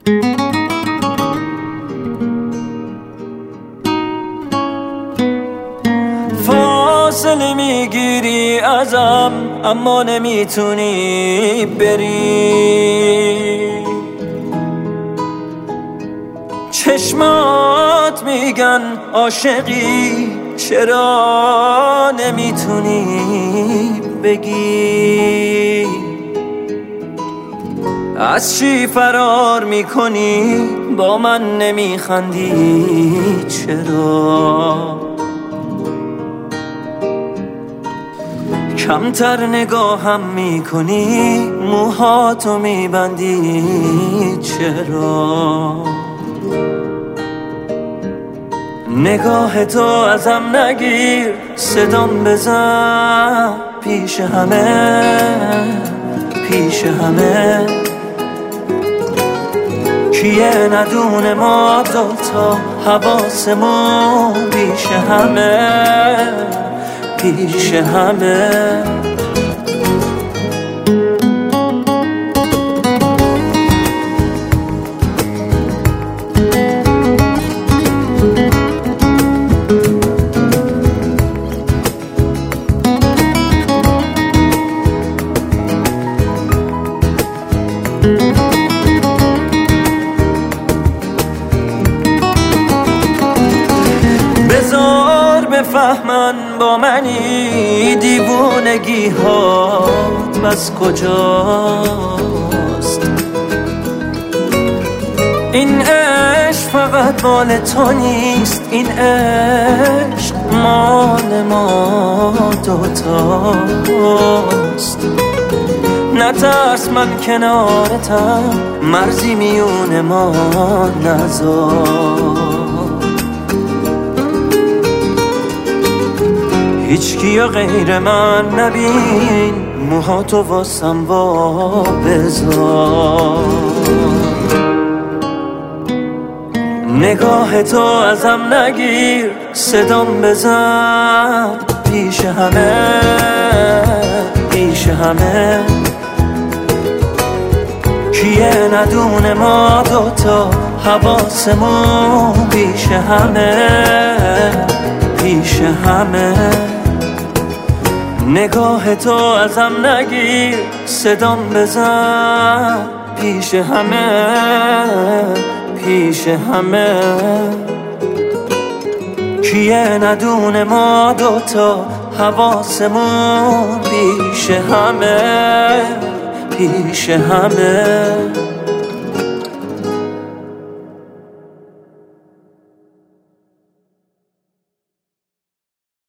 فاصله میگیری ازم اما نمیتونی بری، چشمات میگن عاشقی چرا نمیتونی بگی، از چی فرار میکنی با من نمیخندی چرا، کمتر نگاهم میکنی موهاتو میبندی چرا، نگاه تو ازم نگیر صدام بزن پیش همه پیش همه، کیه ندونه ما دوتا حواسمون پیش همه پیش همه. بذار بفهمن با منی دیوونگی هات بس کجاست، این عشق فقط مال تو نیست، این عشق مال ما دوتاست، نترس من کنارتم مرزی میون ما نذار، هیچ کیو غیر من نبین موهاتو واسم وا بذار، نگاه تو ازم نگیر صدام بزن پیش همه پیش همه، کیه ندونه ما دوتا حواسمون پیش همه پیش همه، نگاه تو ازم نگیر صدام بزن پیش همه پیش همه، کیه ندونه ما دوتا حواسمون پیش همه پیش همه.